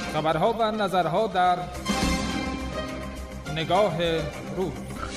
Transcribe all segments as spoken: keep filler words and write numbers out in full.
خبرها و نظرها در نگاه روز.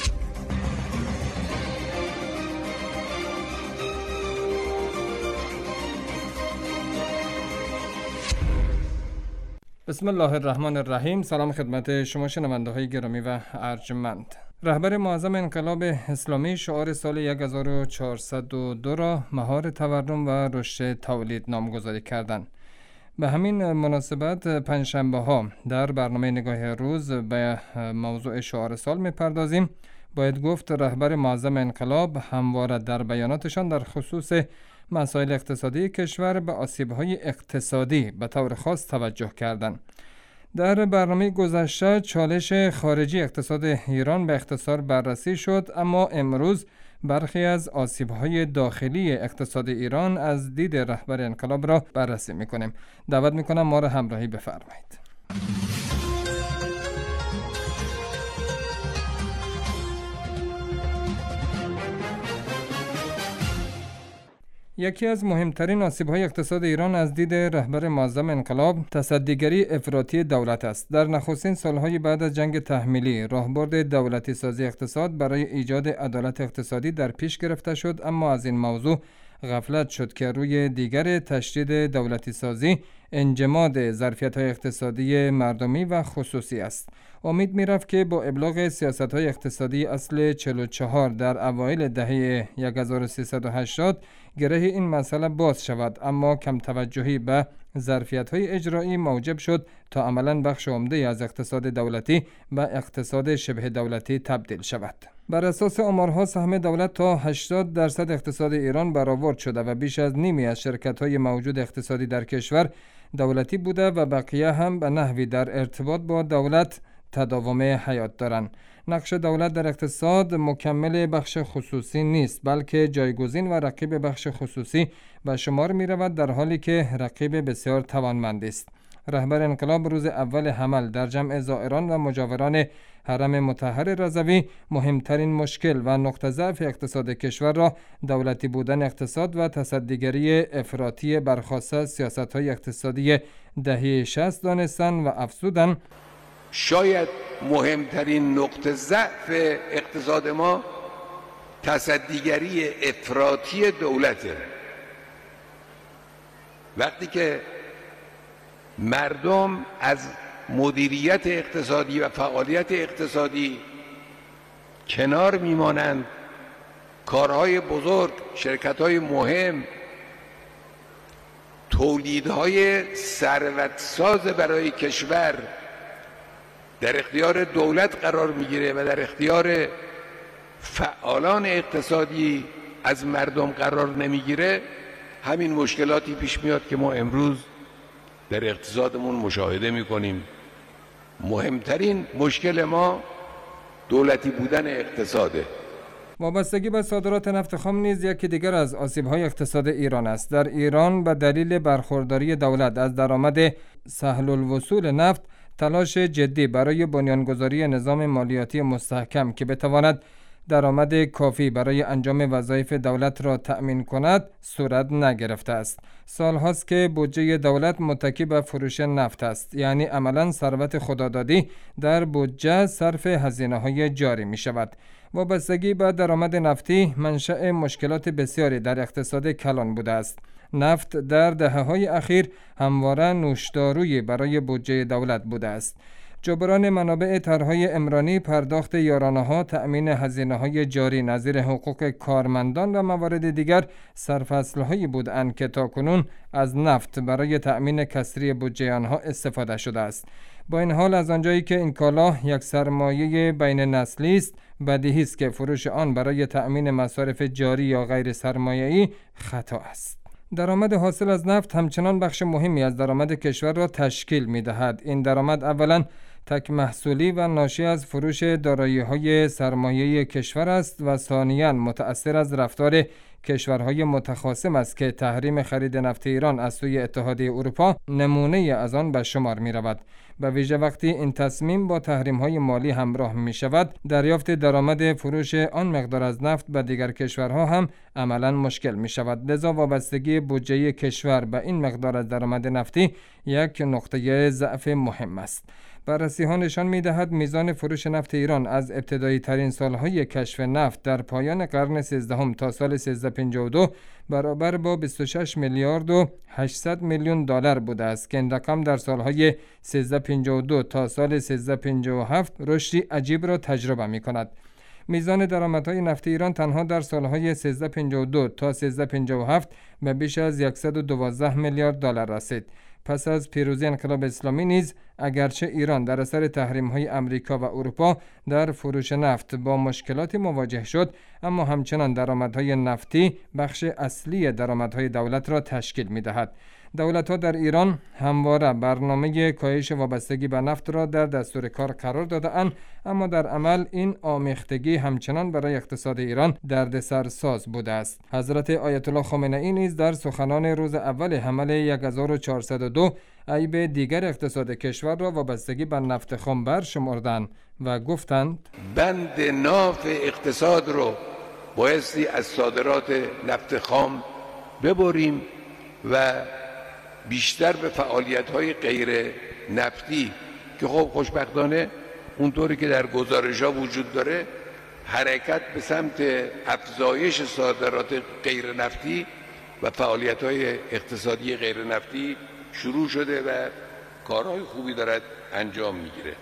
بسم الله الرحمن الرحیم. سلام خدمت شما شنونده های گرامی و ارجمند. رهبر معظم انقلاب اسلامی شعار سال هزار و چهارصد و دو را مهار تورم و رشد تولید نامگذاری کردند. به همین مناسبت پنجشنبه ها در برنامه نگاه روز به موضوع شعار سال میپردازیم. باید گفت رهبر معظم انقلاب همواره در بیاناتشان در خصوص مسائل اقتصادی کشور به آسیب‌های اقتصادی به طور خاص توجه کردند. در برنامه گذشته چالش خارجی اقتصاد ایران به اختصار بررسی شد، اما امروز برخی از آسیب‌های داخلی اقتصاد ایران از دید رهبر انقلاب را بررسی می‌کنیم. دعوت می‌کنم ما را همراهی بفرمایید. یکی از مهمترین آسیب‌های اقتصاد ایران از دید رهبر معظم انقلاب تصدیگری افراطی دولت است. در نخستین سالهای بعد از جنگ تحمیلی راهبرد دولتی سازی اقتصاد برای ایجاد عدالت اقتصادی در پیش گرفته شد، اما از این موضوع غفلت شد که روی دیگر تشدید دولتی سازی انجماد ظرفیت‌های اقتصادی مردمی و خصوصی است. امید می‌رفت که با ابلاغ سیاست‌های اقتصادی اصل چهل و چهار در اوایل دهه هزار و سیصد و هشتاد گره این مسئله باز شود، اما کم توجهی به ظرفیت‌های اجرایی موجب شد تا عملاً بخش عمده از اقتصاد دولتی به اقتصاد شبه دولتی تبدیل شود. بر اساس آمارها سهم دولت تا هشتاد درصد اقتصاد ایران برآورد شده و بیش از نیمی از شرکت‌های موجود اقتصادی در کشور دولتی بوده و بقیه هم به نحوی در ارتباط با دولت تداوم حیات دارند. نقش دولت در اقتصاد مکمل بخش خصوصی نیست، بلکه جایگزین و رقیب بخش خصوصی به شمار می رود، در حالی که رقیب بسیار توانمند است. رهبر انقلاب روز اول حمل در جمع زائران و مجاوران حرم مطهر رضوی مهمترین مشکل و نقطه ضعف اقتصاد کشور را دولتی بودن اقتصاد و تصدیگری افراطی برخواسته سیاست‌های اقتصادی دهه شصت دانستند و افزودند شاید مهمترین نقطه ضعف اقتصاد ما تصدیگری افراطی دولته. وقتی که مردم از مدیریت اقتصادی و فعالیت اقتصادی کنار میمانند، کارهای بزرگ، شرکت‌های مهم، تولیدهای ثروت‌ساز برای کشور در اختیار دولت قرار میگیره و در اختیار فعالان اقتصادی از مردم قرار نمیگیره، همین مشکلاتی پیش میاد که ما امروز در اقتصادمون مشاهده میکنیم. مهمترین مشکل ما دولتی بودن اقتصاده. وابستگی به صادرات نفت خام نیز یکی دیگر از آسیب‌های اقتصاد ایران است. در ایران به دلیل برخورداری دولت از درآمد سهل الوصول نفت تلاش جدی برای بنیانگذاری نظام مالیاتی مستحکم که بتواند درآمد کافی برای انجام وظایف دولت را تأمین کند صورت نگرفته است. سالهاست که بودجه دولت متکی به فروش نفت است، یعنی عملاً ثروت خدادادی در بودجه صرف هزینه‌های جاری می شود. وابستگی به درآمد نفتی منشأ مشکلات بسیاری در اقتصاد کلان بوده است. نفت در دهه‌های اخیر همواره نوشدارویی برای بودجه دولت بوده است. جبران منابع طرح‌های عمرانی، پرداخت یارانه‌ها، تأمین هزینه‌های جاری نظیر حقوق کارمندان و موارد دیگر سرفصل‌هایی بودند که تاکنون از نفت برای تأمین کسری بودجه آنها استفاده شده است. با این حال از آنجایی که این کالا یک سرمایه بین نسلی است، بدیهی است که فروش آن برای تأمین مصارف جاری یا غیر سرمایه‌ای خطا است. درآمد حاصل از نفت همچنان بخش مهمی از درآمد کشور را تشکیل می‌دهد. این درآمد اولاً تک محصولی و ناشی از فروش دارایی‌های سرمایه‌ای کشور است و ثانیاً متأثر از رفتار کشورهای متخاصم است که تحریم خرید نفت ایران از سوی اتحادیه اروپا نمونه از آن به شمار می رود. به ویژه وقتی این تصمیم با تحریم‌های مالی همراه می شود، دریافت درآمد فروش آن مقدار از نفت به دیگر کشورها هم عملاً مشکل می شود. لذا وابستگی بودجه کشور به این مقدار از درآمد نفتی یک نقطه ضعف مهم است. بررسی ها نشان می دهد میزان فروش نفت ایران از ابتدایی ترین سالهای کشف نفت در پایان قرن سیزدهم تا سال سیزده پنجاه و دو برابر با بیست و شش میلیارد و هشتصد میلیون دلار بوده است که این رقم در سالهای سیزده پنجاه و دو تا سال سیزده پنجاه و هفت رشدی عجیب را تجربه می کند. میزان درآمدهای نفت ایران تنها در سالهای سیزده پنجاه و دو تا سیزده پنجاه و هفت به بیش از صد و دوازده میلیارد دلار رسید. پس از پیروزی انقلاب اسلامی نیز اگرچه ایران در اثر تحریم‌های آمریکا و اروپا در فروش نفت با مشکلاتی مواجه شد، اما همچنان درآمدهای نفتی بخش اصلی درآمدهای دولت را تشکیل می‌دهد. دولت‌ها در ایران همواره برنامه کاهش وابستگی به نفت را در دستور کار قرار داده‌اند، اما در عمل این آمیختگی همچنان برای اقتصاد ایران دردسرساز بوده است. حضرت آیت الله خامنه‌ای نیز در سخنان روز اول حمله هزار و چهارصد و دو عیب دیگر اقتصاد کشور را وابستگی به نفت خام برشمردند و گفتند بند ناف اقتصاد رو بایستی از صادرات نفت خام ببریم و بیشتر به فعالیت‌های غیر نفتی که خب خوشبختانه اونطوری که در گزارش‌ها وجود داره حرکت به سمت افزایش صادرات غیر نفتی و فعالیت‌های اقتصادی غیر نفتی شروع شده و کارهای خوبی دارد انجام میگیره.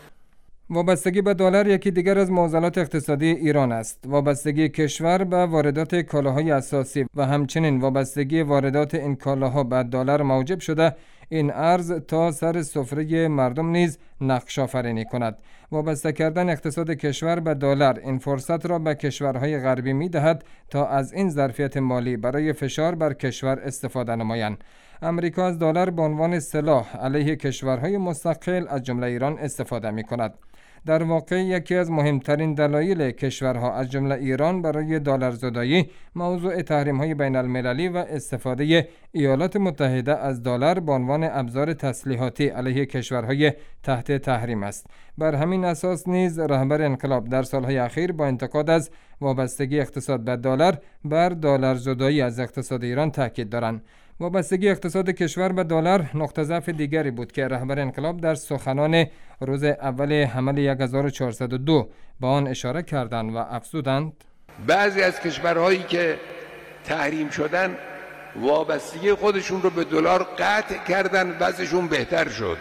وابستگی به دلار یکی دیگر از معضلات اقتصادی ایران است. وابستگی کشور به واردات کالاهای اساسی و همچنین وابستگی واردات این کالاها به دلار موجب شده این ارز تا سر سفره مردم نیز نقش آفرینی کند. وابسته کردن اقتصاد کشور به دلار این فرصت را به کشورهای غربی می دهد تا از این ظرفیت مالی برای فشار بر کشور استفاده نمایند. امریکا از دلار به عنوان سلاح علیه کشورهای مستقل از جمله ایران استفاده می کند. در واقع یکی از مهمترین دلایل کشورها از جمله ایران برای دلار زدایی موضوع تحریم‌های بین المللی و استفاده ایالات متحده از دلار به عنوان ابزار تسلیحاتی علیه کشورهای تحت تحریم است. بر همین اساس نیز رهبر انقلاب در سالهای اخیر با انتقاد از وابستگی اقتصاد به دلار بر دلار زدایی از اقتصاد ایران تاکید دارند. وابستگی اقتصاد کشور به دلار نقطه ضعف دیگری بود که رهبر انقلاب در سخنان روز اول حمله هزار و چهارصد و دو با آن اشاره کردند و افزودند بعضی از کشورهایی که تحریم شدن وابستگی خودشون رو به دلار قطع کردن، وضعشون بهتر شد.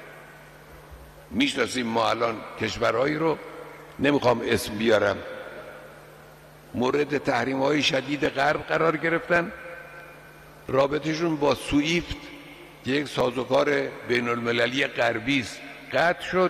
میشناسیم ما الان کشورهایی رو، نمیخوام اسم بیارم، مورد تحریم‌های شدید غرب قرار گرفتن، رابطشون با سوئیفت که یک سازوکار بین المللی غربی است قطع شد،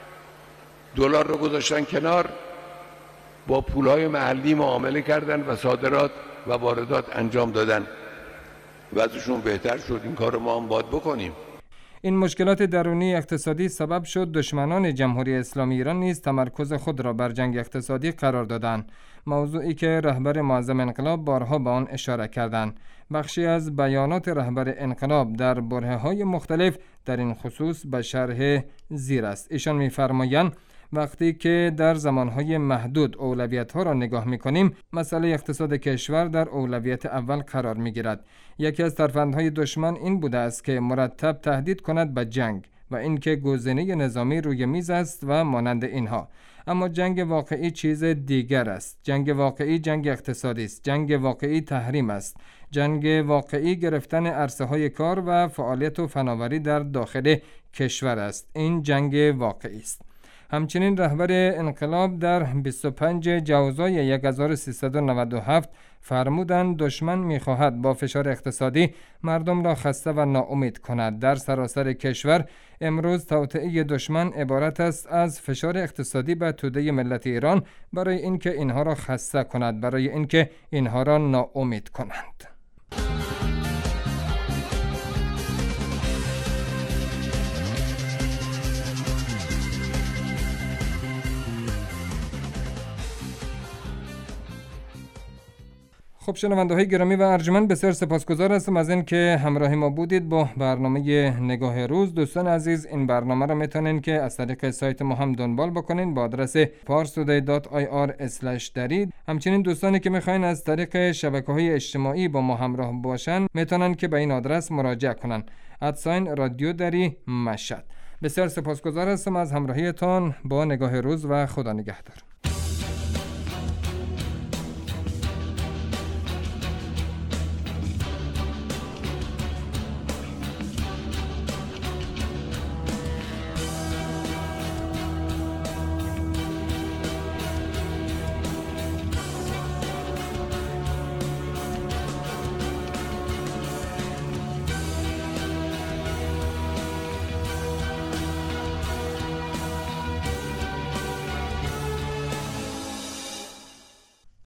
دلار رو گذاشتن کنار، با پولهای محلی معامله کردن و صادرات و واردات انجام دادن، وضعشون بهتر شد. این کار رو ما هم باید بکنیم. این مشکلات درونی اقتصادی سبب شد دشمنان جمهوری اسلامی ایران نیز تمرکز خود را بر جنگ اقتصادی قرار دادند، موضوعی که رهبر معظم انقلاب بارها به آن اشاره کردند. بخشی از بیانات رهبر انقلاب در برهه‌های مختلف در این خصوص به شرح زیر است. ایشان می‌فرمایند وقتی که در زمانهای محدود اولویت‌ها را نگاه می‌کنیم، مسئله اقتصاد کشور در اولویت اول قرار می‌گیرد. یکی از ترفندهای دشمن این بوده است که مرتب تهدید کند به جنگ و اینکه گزینه نظامی روی میز است و مانند اینها. اما جنگ واقعی چیز دیگر است. جنگ واقعی جنگ اقتصادی است. جنگ واقعی تحریم است. جنگ واقعی گرفتن عرصه‌های کار و فعالیت و فناوری در داخل کشور است. این جنگ واقعی است. همچنین رهبر انقلاب در بیست و پنج جوزای هزار و سیصد و نود و هفت فرمودند دشمن می‌خواهد با فشار اقتصادی مردم را خسته و ناامید کند. در سراسر کشور امروز توطئه دشمن عبارت است از فشار اقتصادی به توده ملت ایران برای اینکه اینها را خسته کند، برای اینکه اینها را ناامید کنند. خب شنونده های گرامی و ارجمند، بسیار سپاسگزار هستم از این که همراه ما بودید با برنامه نگاه روز. دوستان عزیز، این برنامه را میتونین که از طریق سایت ما هم دنبال بکنین با آدرس parstoday دات آی آر اسلش dari. همچنین دوستانی که میخواین از طریق شبکه‌های اجتماعی با ما همراه باشن میتونن که به این آدرس مراجعه کنن: ادساین رادیو دری مشهد. بسیار سپاسگزار هستم از همراهیتان با نگاه روز و خدا نگهدار.